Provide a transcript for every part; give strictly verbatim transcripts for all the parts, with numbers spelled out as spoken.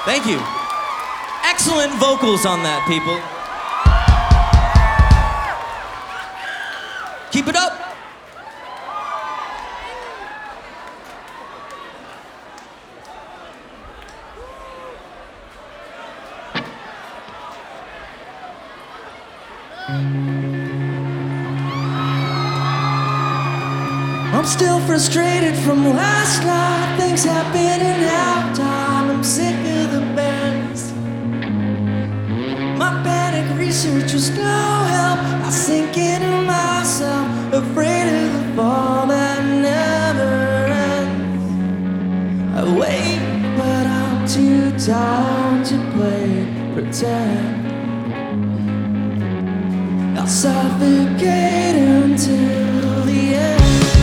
Thank you. Excellent vocals on that, people. Keep it up. I'm still frustrated from last night. Things happen in halftime. I'm sick of the bands. My panic research was no help. I sink into myself, afraid of the fall that never ends. I wait, but I'm too tired to play pretend. I'll suffocate until the end.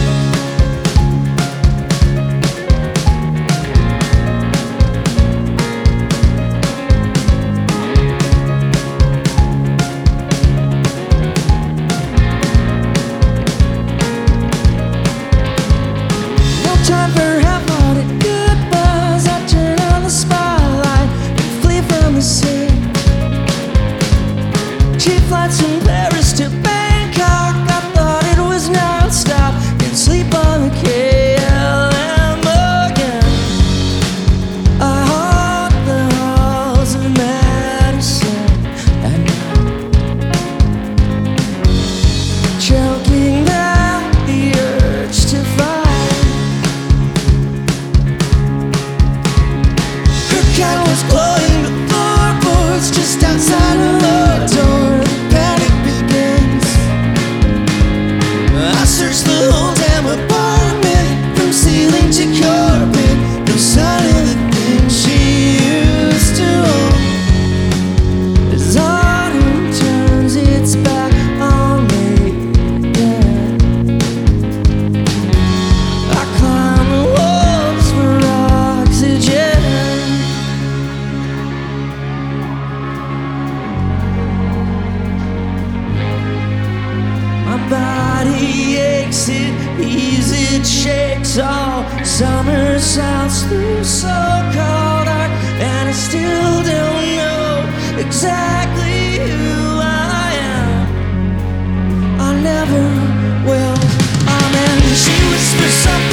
Time for half-hearted goodbyes. I turn on the spotlight and flee from the scene. Cheap flights from Paris to Bangkok. I thought it was non-stop. Can't sleep on the K L M again. I haunt the halls of Madison at night, choking down the urge to fight. Cat was glowing the floorboards just outside of the door. The panic begins. I searched the whole damn apartment from ceiling to carpet. No sign of the things she used to own. As autumn turns its back on me again, I climb the walls for oxygen. My body aches, it heaves, it shakes. All summer sounds through so-called art, and I still don't know exactly who I am. I never will. Amen. She whispers something.